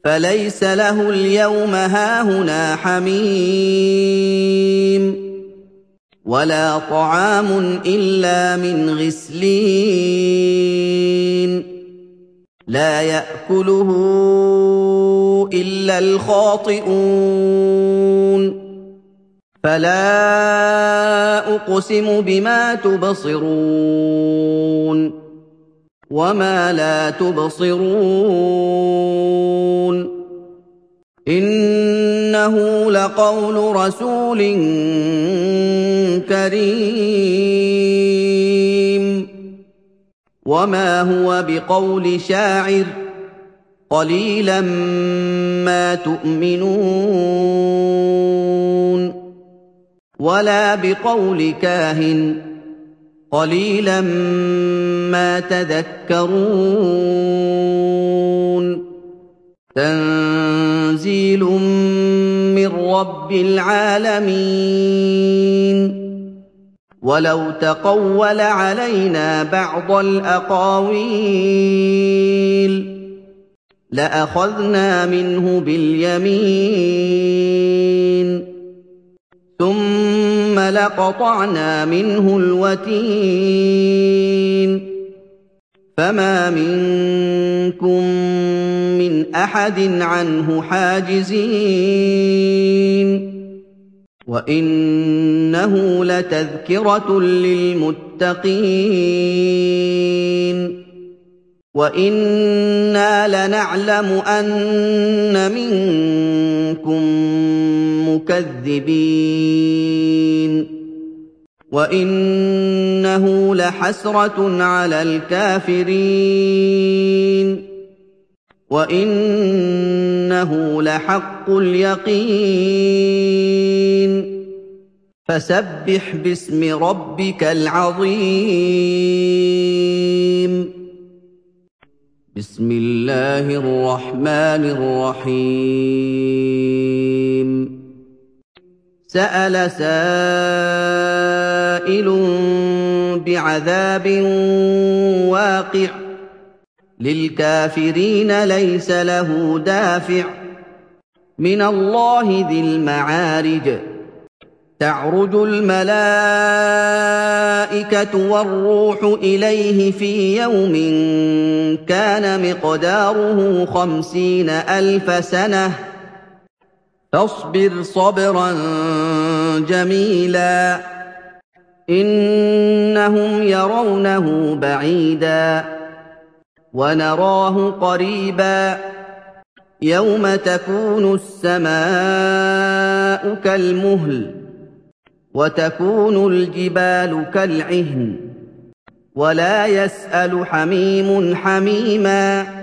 فَلَيْسَ لَهُ الْيَوْمَ هَاهُنَا حَمِيمٌ وَلَا طَعَامٌ إِلَّا مِنْ غِسْلِينٍ لَّا يَأْكُلُهُ إِلَّا الْخَاطِئُونَ فَلَا أُقْسِمُ بِمَا تُبْصِرُونَ وَمَا لَا تُبْصِرُونَ إِنَّهُ لَقَوْلُ رَسُولٍ كَرِيمٍ وَمَا هُوَ بِقَوْلِ شَاعِرٍ ۚ قَلِيلًا مَّا تُؤْمِنُونَ وَلَا بِقَوْلِ كَاهِنٍ ۚ قَلِيلًا مَّا تَذَكَّرُونَ تَنزِيلٌ مِّن رَّبِّ الْعَالَمِينَ وَلَوْ تَقَوَّلَ عَلَيْنَا بَعْضَ الْأَقَاوِيلِ لَأَخَذْنَا مِنْهُ بِالْيَمِينِ ثُمَّ لَقَطَعْنَا مِنْهُ الْوَتِينَ فَمَا مِنكُم مِّنْ أَحَدٍ عَنْهُ حَاجِزِينَ وَإِنَّهُ لَتَذْكِرَةٌ لِّلْمُتَّقِينَ وَإِنَّا لَنَعْلَمُ أَنَّ مِنكُم مُّكَذِّبِينَ وَإِنَّهُ لَحَسْرَةٌ عَلَى الْكَافِرِينَ وَإِنَّهُ لَحَقُّ الْيَقِينِ فَسَبِّحْ بِاسْمِ رَبِّكَ الْعَظِيمِ بسم الله الرحمن الرحيم سأل سائل بعذاب واقع للكافرين ليس له دافع من الله ذي المعارج تعرج الملائكة والروح إليه في يوم كان مقداره 50,000 سنة فاصبر صبرا جميلا إنهم يرونه بعيدا ونراه قريبا يوم تكون السماء كالمهل وتكون الجبال كالعهن ولا يسأل حميم حميما